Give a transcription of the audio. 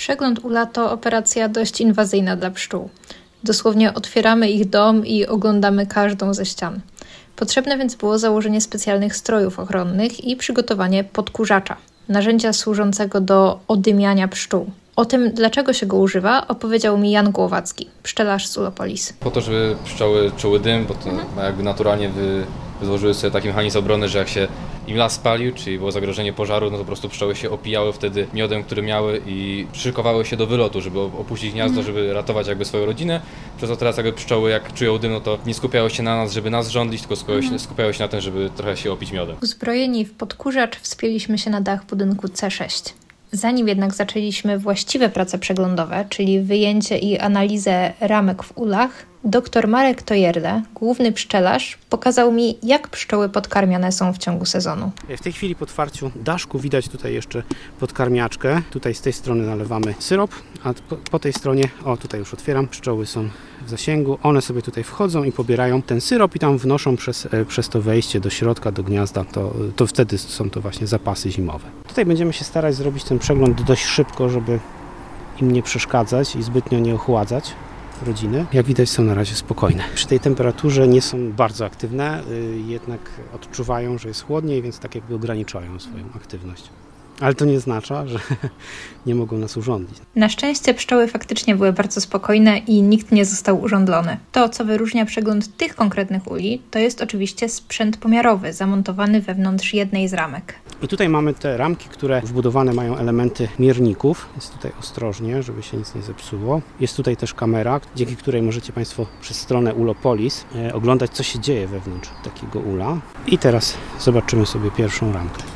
Przegląd ula to operacja dość inwazyjna dla pszczół. Dosłownie otwieramy ich dom i oglądamy każdą ze ścian. Potrzebne więc było założenie specjalnych strojów ochronnych i przygotowanie podkurzacza, narzędzia służącego do odymiania pszczół. O tym, dlaczego się go używa, opowiedział mi Jan Głowacki, pszczelarz z Ulopolis. Po to, żeby pszczoły czuły dym, bo to jakby naturalnie wyłożyły sobie taki mechanizm obrony, że jak się im las spalił, czyli było zagrożenie pożaru, no to po prostu pszczoły się opijały wtedy miodem, który miały i szykowały się do wylotu, żeby opuścić gniazdo, żeby ratować jakby swoją rodzinę. Przez to teraz jakby pszczoły jak czują dym, no to nie skupiały się na nas, żeby nas żądlić, tylko skupiały się na tym, żeby trochę się opić miodem. Uzbrojeni w podkurzacz wspięliśmy się na dach budynku C6. Zanim jednak zaczęliśmy właściwe prace przeglądowe, czyli wyjęcie i analizę ramek w ulach, dr Marek Tojerle, główny pszczelarz, pokazał mi, jak pszczoły podkarmiane są w ciągu sezonu. W tej chwili po otwarciu daszku widać tutaj jeszcze podkarmiaczkę. Tutaj z tej strony nalewamy syrop, a po tej stronie, tutaj już otwieram, pszczoły są w zasięgu. One sobie tutaj wchodzą i pobierają ten syrop i tam wnoszą przez to wejście do środka, do gniazda. To wtedy są to właśnie zapasy zimowe. Tutaj będziemy się starać zrobić ten przegląd dość szybko, żeby im nie przeszkadzać i zbytnio nie ochładzać rodziny. Jak widać, są na razie spokojne. Przy tej temperaturze nie są bardzo aktywne, jednak odczuwają, że jest chłodniej, więc tak jakby ograniczają swoją aktywność. Ale to nie oznacza, że nie mogą nas urządzić. Na szczęście pszczoły faktycznie były bardzo spokojne i nikt nie został urządlony. To, co wyróżnia przegląd tych konkretnych uli, to jest oczywiście sprzęt pomiarowy, zamontowany wewnątrz jednej z ramek. I tutaj mamy te ramki, które wbudowane mają elementy mierników. Jest tutaj ostrożnie, żeby się nic nie zepsuło. Jest tutaj też kamera, dzięki której możecie Państwo przez stronę Ulopolis oglądać, co się dzieje wewnątrz takiego ula. I teraz zobaczymy sobie pierwszą ramkę.